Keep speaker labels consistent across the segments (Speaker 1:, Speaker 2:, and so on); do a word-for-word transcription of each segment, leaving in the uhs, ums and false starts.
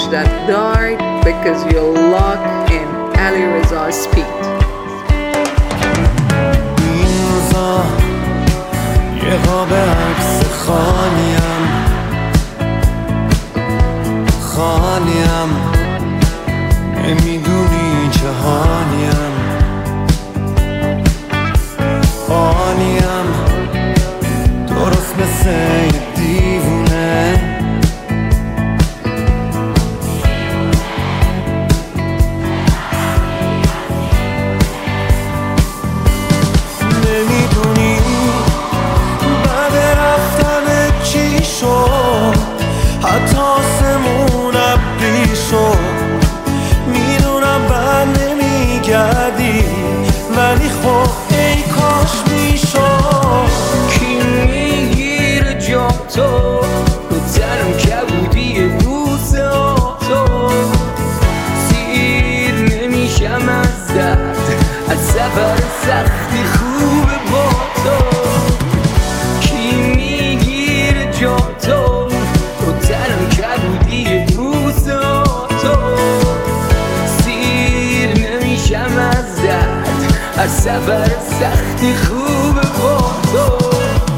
Speaker 1: that died because your luck in Ali Reza's speed.
Speaker 2: این روزا یه قاب عکس خالیم خالیم نمیدونی چه حالیم حالیم درست مثل یه دیوونه نمیدونی بعد رفتن چی شد حتی آسمون ابری شد میدونم بعد نمیگردی ولی خب ای کاش میشد
Speaker 3: کی میگیره جا تو رو تنم کبودی بوسه ها تو سیر نمیشم از درد از سفر سختی خوبه با تو کی میگیره جا تو رو تنم کبودی بوسه ها تو سیر نمیشم از درد از سفر سختی خوبه با تو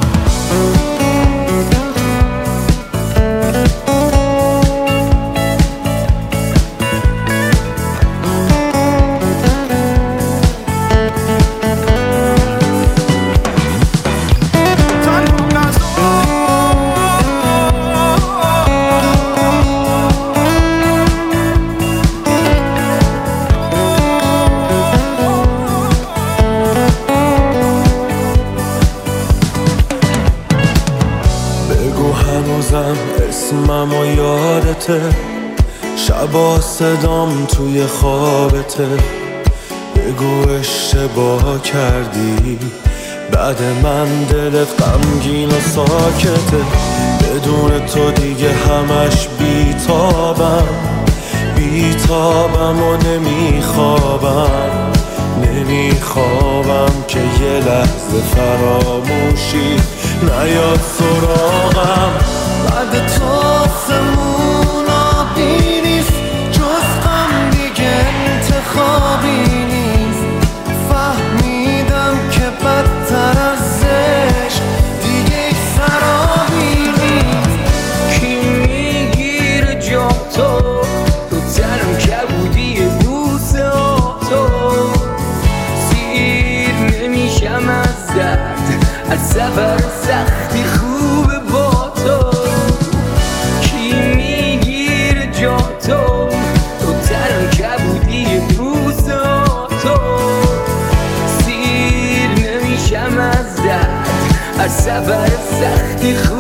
Speaker 2: هنوزم اسمم و یادته شبا صدام توی خوابته بگو اشتباه کردی بعد من دلت غمگین و ساکته بدون تو دیگه همش بیتابم بیتابم و نمیخوابم نمیخوابم که یه لحظه فراموشی نیاد سراغم بعد تو آسمون آبی نیست جز غم دیگه انتخابی نیست فهمیدم که بدتر از عشق دیگه ای سرابی نیست
Speaker 3: کی میگیره جا تو رو تنم کبودی بوسه ها تو سیر نمیشم از درد از سفر سختی خوبه با تو کی میگیره جا تو رو تنم کبودی بوسه ها تو سیر نمیشم از درد از سفر سختی خوبه